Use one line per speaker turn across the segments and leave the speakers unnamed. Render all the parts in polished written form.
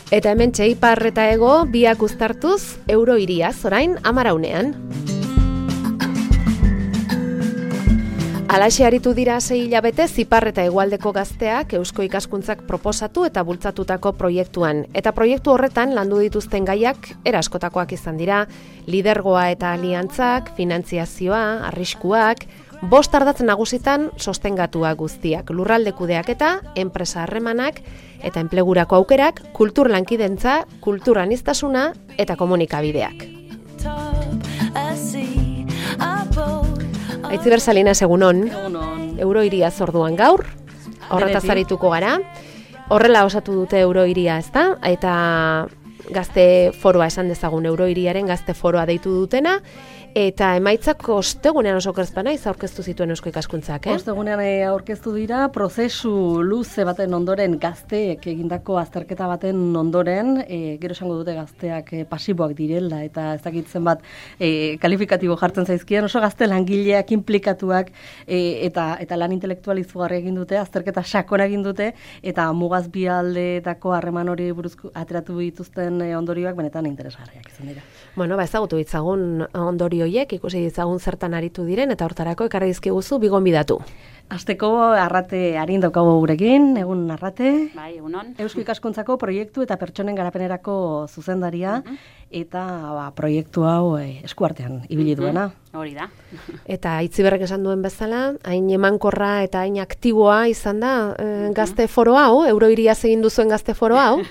Eta hemen Ipar eta Hego biak uztartuz euro hiriaz orain Amaraunean. Alaxe aritu dira 6 hilabete Ipar eta Hegoaldeko gazteak Eusko Ikaskuntzak proposatu eta bultzatutako proiektuan. Eta proiektu horretan landu dituzten gaiak era askotakoak izan dira, lidergoa eta aliantzak, finantziazioa, arriskuak, 5 ardatz nagusitan sostengatuak guztiak, lurralde kudeaketa, enpresa harremanak eta enplegurako aukerak, kultur lankidentza, kultur aniztasuna eta komunikabideak. Aitziber Salinas, egunon. Euro hiriaz orduan gaur, horretaz arituko gara. Horrela osatu dute euro hiria, ezta? Eta gazte foroa esan dezagun, euro hiriaren gazte foroa deitu dutena. Eta emaitzak ostegunean oso okertzpana aurkeztu zituen Eusko Ikaskuntzak,
Ostegunean aurkeztu dira, prozesu luze baten ondoren, gazteek egindako azterketa baten ondoren, gero esango dute gazteak pasiboak direla, eta ez dakitzen bat kalifikatibo jartzen zaizkien, oso gazte langileak implikatuak, eta lan intelektualizugarri egin dute, azterketa sakona egin dute, eta mugaz bi aldeetako harreman hori buruzko ateratu dituzten ondorioak benetan interesgarriak izan dira.
Bueno, ezagutu ditzagun ondori horiek, ikusi ditzagun zertan aritu diren, eta hortarako ekarri dizkiguzu bi gonbidatu.
Hasteko Arrate Arin daukagu gurekin, egun Arrate.
Bai, egunon.
Eusko Ikaskuntzako proiektu eta pertsonen garapenerako zuzendaria, eta proiektu hau eskuartean ibili duena.
Hori da.
Eta Aitziberrek esan duen bezala, hain emankorra eta hain aktiboa izan da gazte foro hau, euro hiriaz egin duzuen gazte foro hau.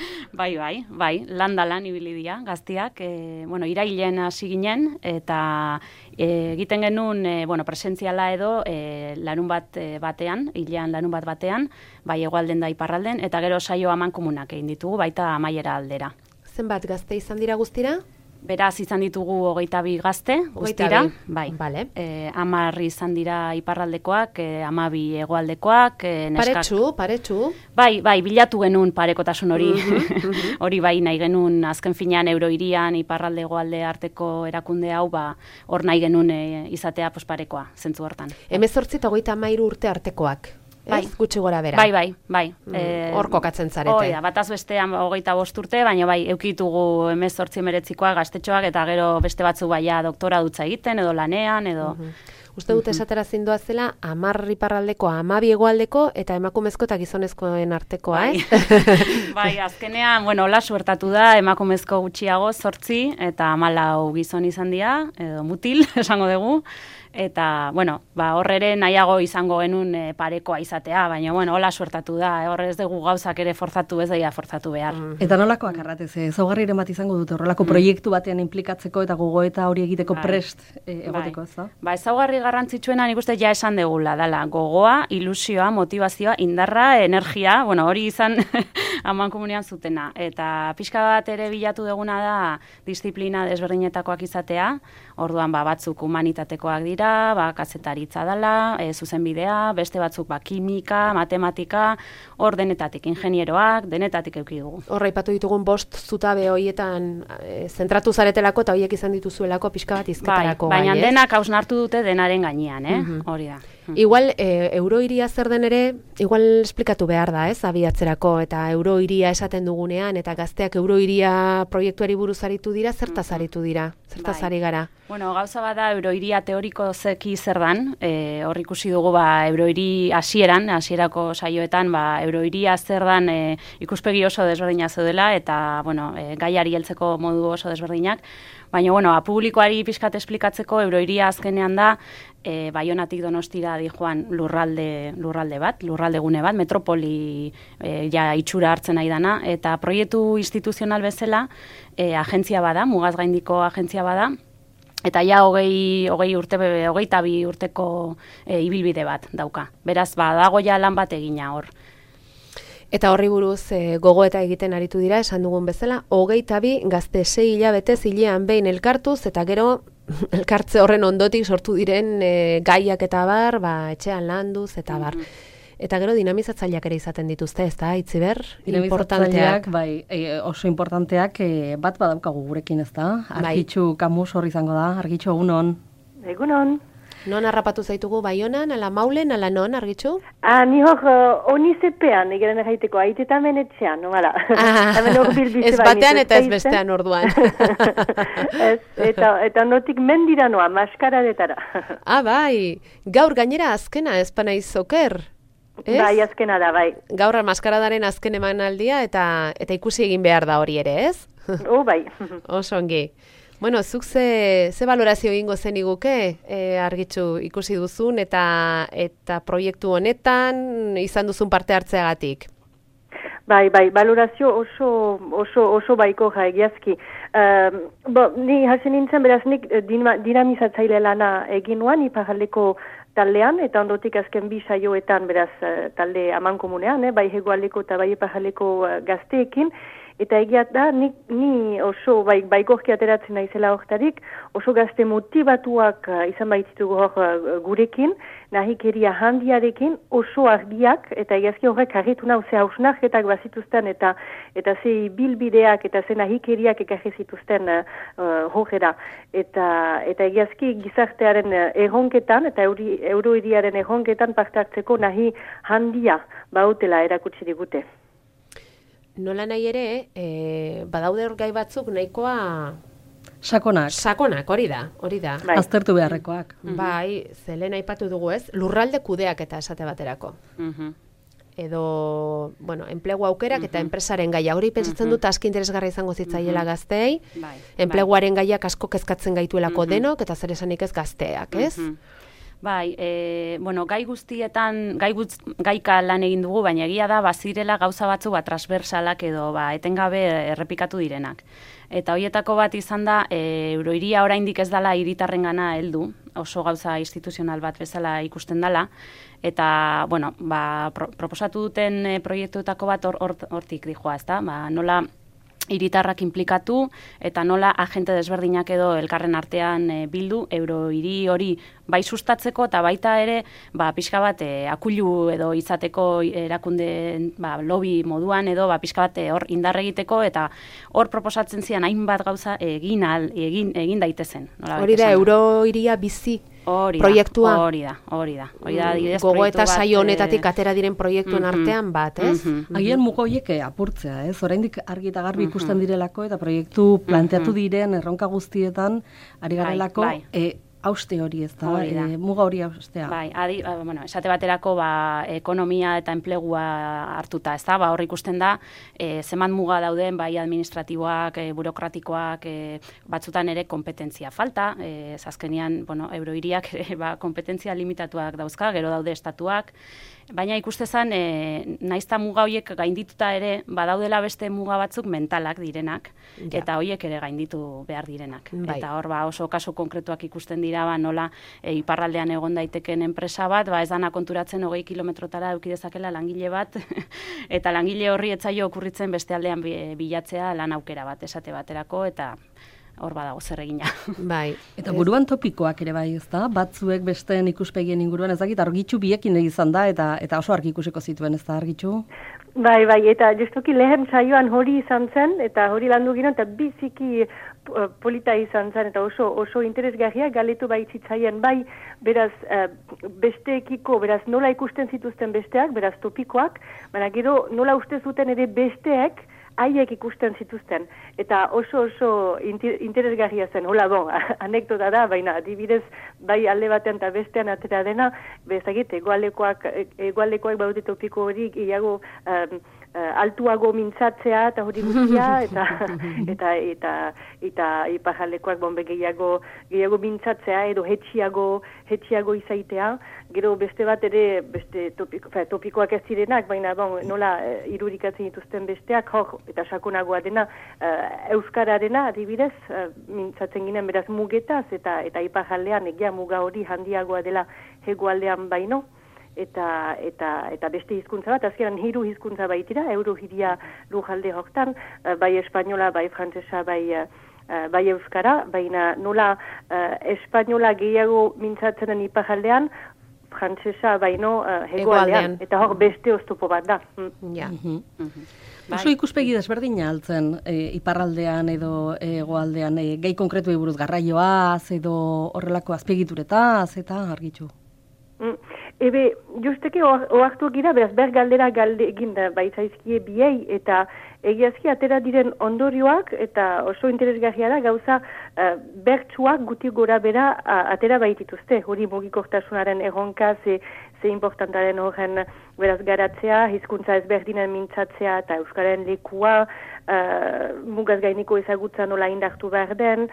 Bai, lan ibili dira gaztiak, irailean hasi ginen, eta egiten genuen, presentziala edo larun bat batean, hilean larun bat batean, bai hegoalden da iparralden, eta gero saio amankomunak egin ditugu, baita amaiera aldera.
Zenbat gazte izan dira guztira?
Beraz izan ditugu 22 gazte, guztira, bai.
Vale.
10 izan dira iparraldekoak, 12 hegoaldekoak, neskak.
Paretsu.
Bai, bilatu genuen parekotasun hori. Hori bai nahi genuen azken finean euro hirian iparralde hegoalde arteko erakunde hau, hor nahi genuen izatea parekoa, zentzu hortan.
18 eta 33 urte artekoak.
Bai,
gutxi gora bera.
Bai.
Hor kokatzen zarete.
Hoi da, bataz bestean 25 urte, baina bai, eukitugu 18-19koak gaztetxoak, eta gero beste batzu baia doktora dutza egiten, edo lanean, edo...
Uste dut esatera zindoa zela, 10 iparraldeko, 12 hegoaldeko, eta emakumezko eta gizonezkoen artekoa,
Bai, azkenean, hola suertatu da, emakumezko gutxiago 8, eta 14 gizon izan dira, edo mutil, esango dugu. Eta, horre nahiago izango genuen parekoa izatea, baina, hola suertatu da, horre ez dugu gauzak ere forzatu, ez daia forzatu behar.
Eta nolakoak arratez, ezaugarriren bat izango dute horrelako proiektu batean implikatzeko eta gogoeta hori egiteko prest egoteko, ez da?
Ezaugarri garrantzitsuena nik uste ja esan degula, dala, gogoa, ilusioa, motivazioa, indarra, energia, hori izan amankomunean zutena. Eta pixka bat ere bilatu deguna da disiplina desberdinetakoak izatea, orduan batzuk humanitatekoak dira, kazetaritza dela, zuzenbidea, beste batzuk kimika, matematika, hor denetatik, ingenieroak, denetatik eduki dugu.
Horra ipatu ditugun 5 zutabe horietan zentratu zaretelako eta horiek izan dituzuelako pixka bat izketarako.
Baina denak hausnartu dute denaren gainean, hori da.
Igual, euro hiria zer den ere, igual esplikatu behar da, abiatzerako, eta euro hiria esaten dugunean, eta gazteak euro hiria proiektuari buruz aritu dira, zertaz aritu dira, zertaz ari gara.
Gauza bada euro hiria teoriko zeki zer dan, hor ikusi dugu euro hiri hasierako saioetan, euro hiria zer dan ikuspegi oso desberdina zeudela, eta gaiari heltzeko modu oso desberdinak, baina publikoari pixkat esplikatzeko euro hiria azkenean da, Baionatik Donostira dijoan lurralde gune bat, metropoli itxura hartzen nahi dana, eta proiektu instituzional bezala agentzia bada, mugaz gaindiko agentzia bada, eta ja 22 urteko ibilbide bat dauka. Beraz, dago ja lan bat egina hor.
Eta horri buruz gogoeta egiten aritu dira, esan dugun bezala, 22 gazte 6 hilabetez hilean behin elkartuz, eta gero elkartze horren ondotik sortu diren gaiak eta bar, etxean landuz eta bar. Eta gero dinamizatzaileak ere izaten dituzte, ez da, Aitziber?
Dinamizatzaileak, oso importanteak, bat badaukagu gurekin, ez da? Argitxu Kamus hor izango da, Argitxu, egunon.
Egunon.
Non harrapatu zaitugu Baionan, ala Maulen, ala non, Argitxu?
Ni hor, onizepean, egaren erraiteko, aitetamen etxean, no, ala.
Ez batean eta ez bestean orduan.
Eta notik mendira noa, maskaradetara.
Bai, gaur gainera azkena, ez panaiz oker, ez?
Bai, azkena da, bai.
Gaur maskaradaren azken emanaldia eta ikusi egin behar da hori ere, ez?
Bai.
Oso ongi. Bueno, zuk ze valorazio egingo zen iguke, Argitxu, ikusi duzun eta proiektu honetan izan duzun parte hartzeagatik?
Bai, valorazio oso baiko egiazki. Ni hasi nintzen, beraz, nik dinamizatzaile lana egin nuan, iparraldeko taldean, eta ondotik azken 2 saioetan, beraz, talde amankomunean, bai hegoaldeko eta bai iparraldeko gazteekin, eta egia da, ni oso baikorki ateratzen naizela hortarik, oso gazte motivatuak izan baititugu hor gurekin, nahikeria handiarekin, oso argiak, eta egiazki horrek harritu nau ze hausnarketak bazituzten, eta ze bilbideak, eta ze nahikeriak ekarri zituzten horrela. Eta egiazki gizartearen erronketan, eta euroiriaren erronketan parte hartzeko nahi handia bautela erakutsi digute.
Nola nahi ere, badaude hor gai batzuk nahikoa...
Sakonak,
hori da.
Bai.
Aztertu beharrekoak.
Bai, zelen aipatu dugu ez, lurralde kudeak eta esate baterako. Edo, enplegu aukerak eta enpresaren gaia. Hori pentsatzen dut aski interesgarra izango zitzaiela gazteei, enpleguaren gaiak asko kezkatzen gaituelako denok, eta zer esanik ez gazteak, ez?
Bai, gai guztietan, gaika lan egin dugu, baina egia da, bazirela gauza batzu transversalak edo etengabe errepikatu direnak. Eta horietako bat izan da, euroiria oraindik ez dela hiritarrengana heldu, oso gauza instituzional bat bezala ikusten dela, eta, proposatu duten proiektuetako bat hortik dijoa, ezta? Nola hiritarrak inplikatu eta nola agente desberdinak edo elkarren artean bildu, eurohiri hori bai sustatzeko eta baita ere pixka bat akulu edo izateko erakunde lobby moduan edo pixka bat hor indar egiteko eta hor proposatzen zian hainbat gauza egin daitezen.
Hori da eurohiria bizi proiektua?
Hori da.
Gogo eta saio honetatik atera diren proiektuen artean bat, ez?
Agian mugo horiek apurtzea, ez? Oraindik argi eta garbi ikusten direlako eta proiektu planteatu diren erronka guztietan ari garelako hauste hori, ez da? Muga hori haustea.
Bai, esate baterako ekonomia eta enplegua hartuta, ez da? Hor ikusten da, zeman muga dauden, bai administratiboak, burokratikoak, batzutan ere kompetentzia falta, azkenean, eurohiriak kompetentzia limitatuak dauzka, gero daude estatuak, baina ikustezan, naizta muga horiek gaindituta ere, badaudela beste muga batzuk mentalak direnak, eta horiek ere gainditu behar direnak. Eta hor oso kasu konkretuak ikusten dira, nola iparraldean egon daiteken enpresa bat, ez dana konturatzen 20 kilometrotara eduki dezakela langile bat, eta langile horri etzaio okurritzen beste aldean bilatzea lan aukera bat, esate baterako, eta hor badago zer egina.
Bai.
Eta buruan topikoak ere bai, ez da? Batzuek besteen ikuspegien inguruan ez dakit, Argitxu biekin izan da, eta oso argi ikusiko zituen, ez da, Argitxu?
Bai, eta justuki lehen saioan hori izan zen, eta hori landu ginen, eta biziki polita izan zen, eta oso interesgarria galetu baitzitzaien, bai, beraz, besteekiko, beraz, nola ikusten zituzten besteak, beraz, topikoak, baina gero nola uste zuten ere besteek, haiek ikusten zituzten, eta oso interesgarria zen, hola anekdota da, baina adibidez, bai alde batean eta bestean atera dena, bezagit, egualdekoak baute topiko hori, gehiago altuago mintzatzea eta hori guztia, eta iparraldekoak gehiago mintzatzea, edo hetxiago izaitea, gero beste bat ere, beste topikoak ez zirenak, baina nola irudikatzen dituzten besteak, eta sakonagoa dena, euskararena adibidez, mintzatzen ginen beraz mugetaz, eta iparraldean egia muga hori handiagoa dela hegoaldean baino, eta beste hizkuntza bat, azkenan 3 hizkuntza baitira, eurohiria lujalde hortan, bai espainola, bai frantsesa, bai euskara, baina nola espainola gehiago mintzatzen den iparraldean, frantsesa baino hegoaldean. Eta hor beste oztopo bat da.
Ja.
Oso ikuspegi desberdina altzen, iparraldean edo hegoaldean, gai konkretu buruz garraioaz edo horrelako azpiegituretaz eta argitxu.
Ebe, justeke oartu gira, beraz, galdera egin da baitzaizkie biei, eta egiazki atera diren ondorioak, eta oso interesgarria da, gauza bertsuak guti gora bera atera baitituzte. Hori mugikortasunaren erronka, ze importantaren horren beraz garatzea, hizkuntza ezberdinen mintzatzea, eta euskaren lekua, mugaz gainiko ezagutza nola indartu behar den,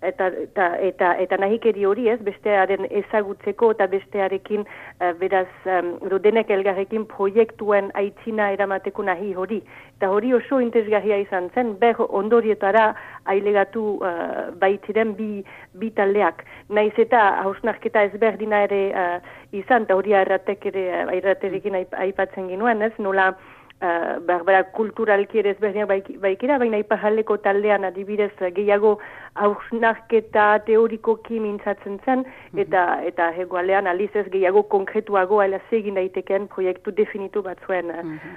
eta nahikeri hori ez, bestearen ezagutzeko eta bestearekin beraz denek elgarrekin proiektuen aitzina eramateko nahi hori. Eta hori oso interesgarria izan zen, ber ondorietara ailegatu baitiren bi taldeak. Naiz eta hausnarketa ezberdina ere izan, eta hori airraterekin aipatzen ginuen, ez, nola berbera kulturalki ere ezberdinak baikira, baina iparraldeko taldean adibidez gehiago hausnarketa teorikoki mintzatzen zen, eta hegoalean aliz ez gehiago konkretuago ala zegin daiteken proiektu definitu batzuen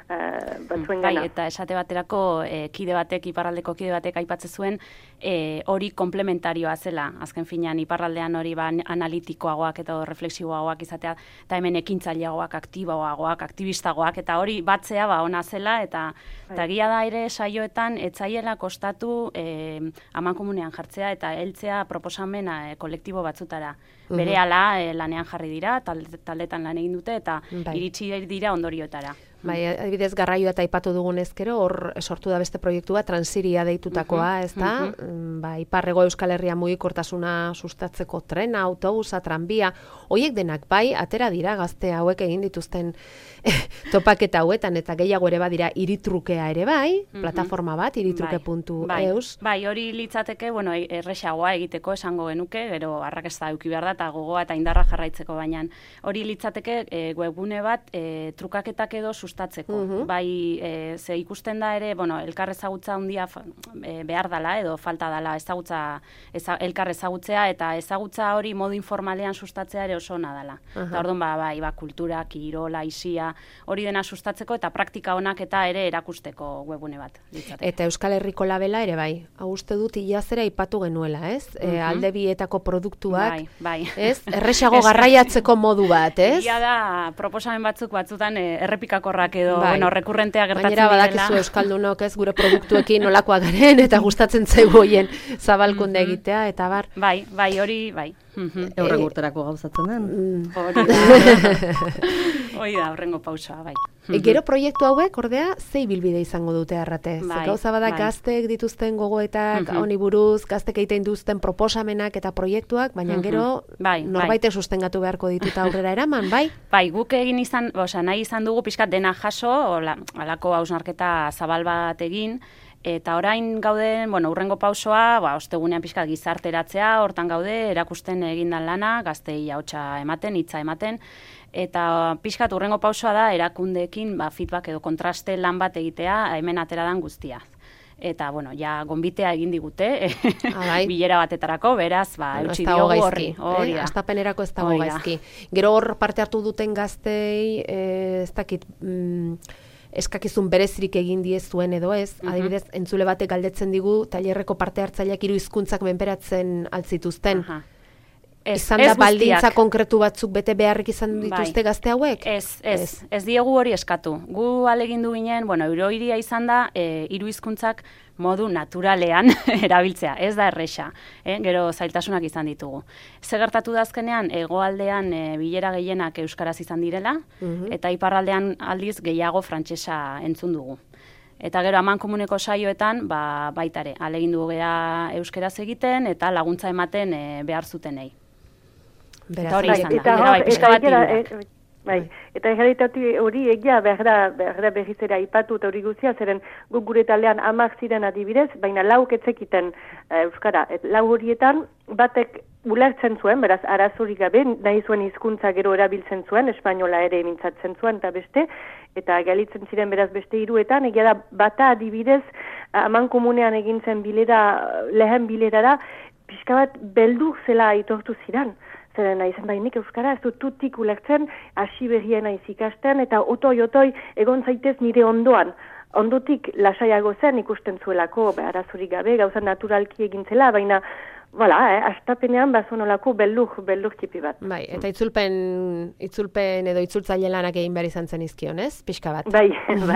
gana.
Bai, eta esate baterako iparraldeko kide batek aipatzen zuen hori komplementarioa zela. Azken finean iparraldean hori analitikoagoak eta refleksiboagoak izatea, eta hemen ekintzaileagoak, aktiboagoak, aktibistagoak, eta hori batzea ona zela, eta egia da ere saioetan etzaiela kostatu amankomunean jartzea eta heltzea proposamena kolektibo batzutara. Berehala lanean jarri dira, taldetan lan egin dute, eta iritsi dira ondorioetara.
Bai, adibidez garraioa eta aipatu dugun ezkero, hor sortu da beste proiektua, Transiria deitutakoa, ez da? Iparrego Euskal Herria mugikortasuna sustatzeko trena, autobusa, tranbia, hoiek denak bai, atera dira gazte hauek egin dituzten topaketa hauetan, eta gehiago ere badira iritrukea ere bai, plataforma bat, iritruke.eus.
Bai, hori litzateke, erresagoa egiteko esango genuke, gero arrakasta eduki behar da, eta gogoa eta indarra jarraitzeko, baina hori litzateke webgune bat trukaketak edo sustatzeko. Bai, ze ikusten da ere, elkar ezagutza handia behar dala edo falta dala elkar ezagutzea, eta ezagutza hori modu informalean sustatzea ere oso ona dala. Eta orduan, bai, kultura, kirola, aisia, hori dena sustatzeko eta praktika onak eta ere erakusteko webune bat.
Eta Euskal Herriko labela ere bai, hau uste dut ilazera aipatu genuela, ez? Alde bietako produktuak, ez? Erresago garraiatzeko modu bat, ez?
Ia da, proposamen batzutan errepikakorrak edo, rekurrentea gertatzen
direla. Baina badakizu Euskaldunok, ez, gure produktuekin nolakoak garen, eta gustatzen zaigu hoien zabalkunde egitea, eta bar.
Bai, hori, bai.
Eurren urterako gauzatzen den.
Hori da, horrengo pausoa, bai.
Gero proiektu hauek, ordea, zei bilbide izango dute Arrate? Gauza bada gaztek dituzten gogoetak, honi buruz, gaztek egiten duzten proposamenak eta proiektuak, baina gero norbaitek sustengatu beharko dituta aurrera eraman, bai?
Bai, guk egin nahi izan dugu pixkat dena jaso, halako hausnarketa zabal bat egin, eta orain gauden, urrengo pausoa, ostegunean pixkat gizarteratzea, hortan gaude, erakusten egindan lana, gaztei ahotsa ematen, hitza ematen, eta pixkat urrengo pausoa da erakundeekin feedback edo kontraste lan bat egitea hemen ateradan guztia. Eta, ja, gonbitea egin digute, bilera batetarako, beraz, eutsi diogu horri.
Astapenerako ez dago gaizki. Gero hor parte hartu duten gaztei, ez dakit, eskakizun berezirik egin diezuen edo ez, adibidez, entzule batek galdetzen digu, tailerreko parte hartzaileak 3 hizkuntzak menperatzen altzituzten. Izan da baldintza konkretu batzuk bete beharrik izan dituzte gazte hauek?
Ez diegu hori eskatu. Gu alegindu ginen, euroiria izan da, 3 hizkuntzak modu naturalean erabiltzea, ez da erresa, gero zailtasunak izan ditugu. Ze gertatu da azkenean, hegoaldean bilera gehienak euskaraz izan direla, eta iparraldean aldiz gehiago frantsesa entzun dugu. Eta gero amankomuneko saioetan, baitare, alegindu gea euskeraz egiten, eta laguntza ematen behar zutenei. Eta hori izan da,
eta errealitate hori egia behar da berriz ere aipatu eta hori guztia, zeren gure taldean 10 ziren adibidez, baina 4 etzekiten euskara. 4 horietan batek ulertzen zuen, beraz arazorik gabe, nahi zuen hizkuntza gero erabiltzen zuen, espainola ere mintzatzen zuen eta beste, eta galitzen ziren beraz beste 3etan, egia da bata adibidez amankomunean egin zen lehen bilerara, pixka bat beldur zela aitortu ziren. zeren naizen bainik euskara, ez dut tutik ulertzen, hasi berrien naiz ikasten, eta otoi egon zaitez nire ondoan. Ondotik lasaiago zen ikusten zuelako, arazorik gabe, gauza naturalki egintzela, baina astapenean bazonolako beldur tipi bat.
Bai, eta itzulpen edo itzultzaile lanak egin behar izan zen izkion, ez? Pixka bat.
Bai.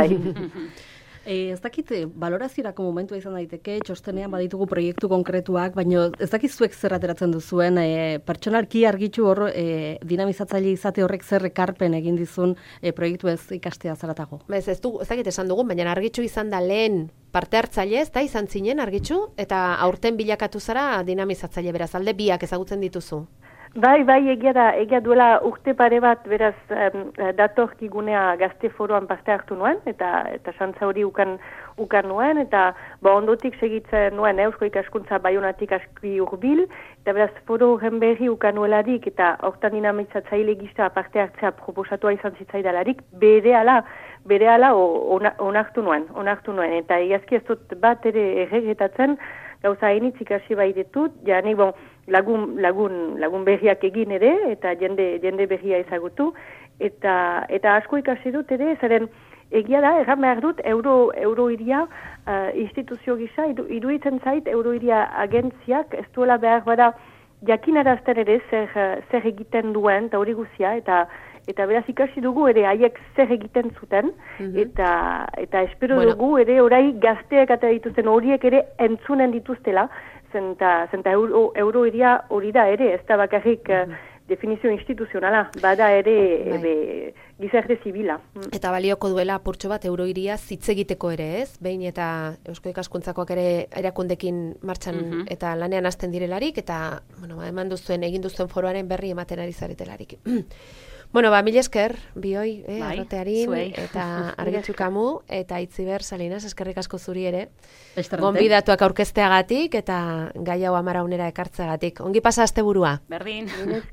Ez dakit, baloraziorako momentua izan daiteke, txostenean baditugu proiektu konkretuak, baina ez dakit zuek zer ateratzen duzuen, pertsonalki argitu hor dinamizatzaile izate horrek zer ekarpen egin dizun proiektu ez ikastea zaratago.
Ez dakit esan dugun, baina argitxu izan da lehen parte hartzaile, ez da izan zinen argitxu, eta aurten bilakatu zara dinamizatzaile, beraz, alde biak ezagutzen dituzu.
Bai, egia duela urte pare bat, beraz, datorkigunea gazte foroan parte hartu nuen, eta santza hori ukan nuen, eta ondotik segitzen nuen Eusko Ikaskuntza Baionatik aski hurbil, eta beraz, foro horren berri ukan nuelarik, eta hortan dinamizatzaile gisa parte hartzea proposatua izan zitzaidalarik, berehala onartu nuen, eta egiazki ez dut bat ere erregetatzen, gauza hainitz ikasi bai ditut, ja nik lagun berriak egin ere, eta jende berria ezagutu, eta asko ikasi dut ere, zeren egia da, erran behar dut, euroiria instituzio gisa, iruditzen zait, euroiria agentziak, ez duela behar bada, jakinarazten ere zer egiten duen, eta hori guzia, eta beraz ikasi dugu ere haiek zer egiten zuten, eta espero dugu ere orai gazteak eta dituzten horiek ere entzunen dituztela, zenta euroiria hori da ere, ez da bakarrik definizio instituzionala, bada ere gizarte zibila.
Eta balioko duela apurtxo bat euroiria hitz egiteko ere, ez? Behin eta Eusko Ikaskuntzakoak ere erakundekin martxan eta lanean hasten direlarik, eta egin duzuen foroaren berri ematen ari zaretelarik. Mil esker, bioi, arrotearin, eta Argitxu Kamu, eta Itziber Salinas, eskerrik asko zuri ere. Gonbidatuak aurkezteagatik, eta gai hau 10 ekartzeagatik. Ongi pasa asteburua.
Berdin.